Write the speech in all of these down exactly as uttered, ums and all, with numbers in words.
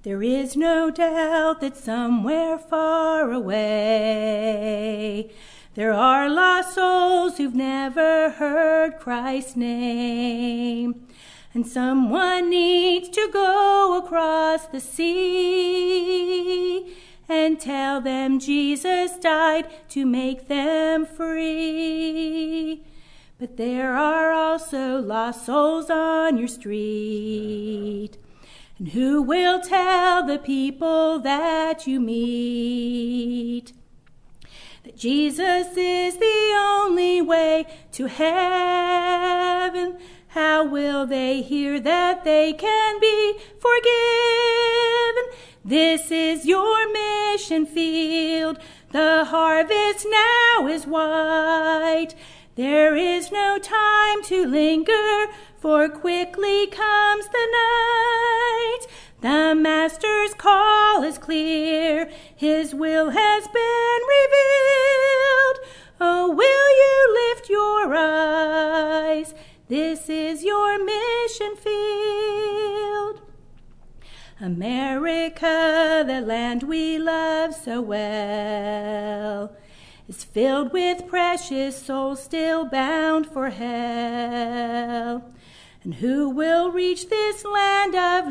There is no doubt that somewhere far away there are lost souls who've never heard Christ's name. And someone needs to go across the sea and tell them Jesus died to make them free. But there are also lost souls on your street. And who will tell the people that you meet that Jesus is the only way to heaven? How will they hear that they can be forgiven? This is your mission field. The harvest now is white. There is no time to linger, for quickly comes the night. The Master's call is clear. His will has been revealed. Oh, will you lift your eyes? This is your mission field. America, the land we love so well, is filled with precious souls still bound for hell. And who will reach this land of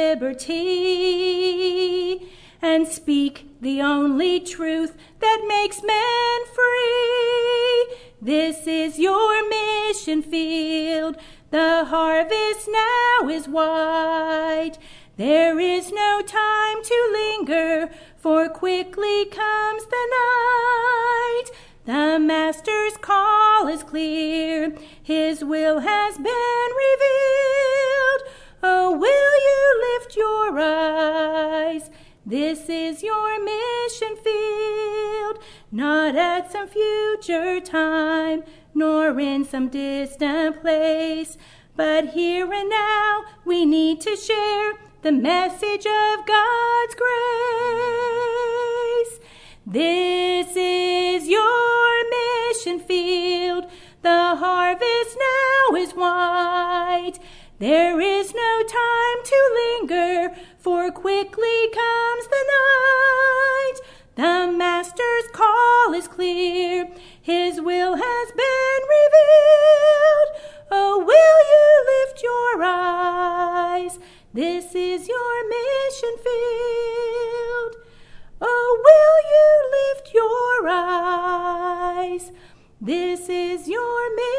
liberty and speak the only truth that makes men free? This is your mission field. The harvest now is white. There is no time to linger, for quickly comes the night. The Master's call is clear. His will has been revealed. Oh, will you lift your eyes? This is your mission field. Not at some future time, nor in some distant place, but here and now we need to share the message of God's grace. This is your mission field. The harvest now is white. There is no time to linger, for quickly comes the night. The Master's call is clear. His will has been revealed. Oh, will you lift your eyes? This is your mission field. Oh, will you lift your eyes? This is your mission